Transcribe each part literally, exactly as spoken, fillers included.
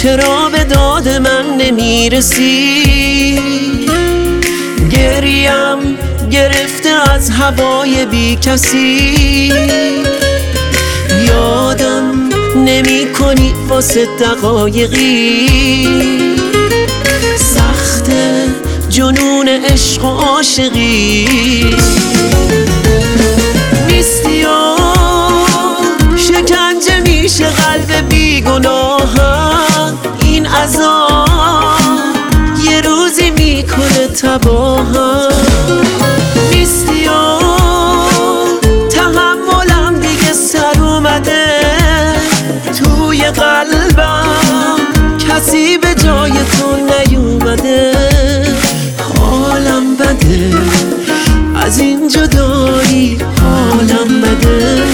چرا به داد من نمیرسی؟ گریم گرفته از هوای بی کسی، یادم نمی کنی واسه دقایقی. سخت جنون عشق و عاشقی نیستی و شکنجه میشه قلب بیگناهم. این عذاب یه روزی میکنه تباهم. نیستی و تحملم دیگه سر اومده. توی قلبم کسی به جای تو نیومده. حالم بده از این جدایی، حالم بده.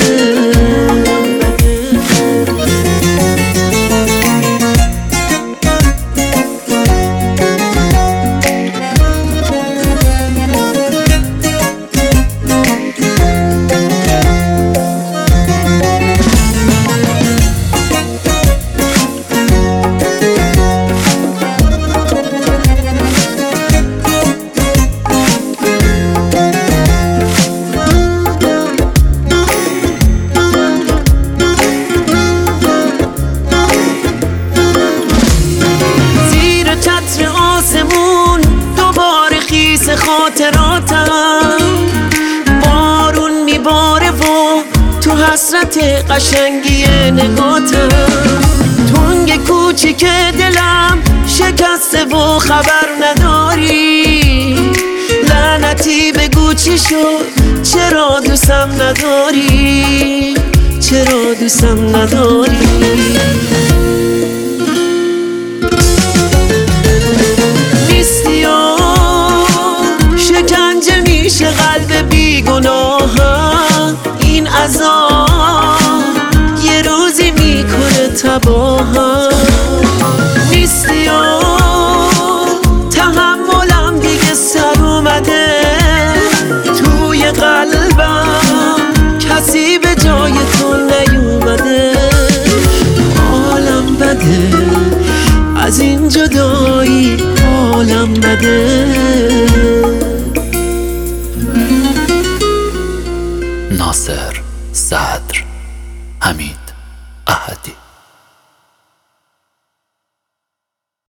خاطراتم بارون میباره و تو حسرت قشنگی نگاتم. تنگ کوچیک دلم شکسته و خبر نداری. لعنتی بگو چی شد، چرا دوستم نداری، چرا دوستم نداری. قلب بیگناهم. این عذاب یه روزی میکنه تباهم. نیستی و تحملم دیگه سر اومده. توی قلبم کسی به جای تو نیومده. حالم بده از این جدایی، حالم بده. ناصر صدر، حمید احدی.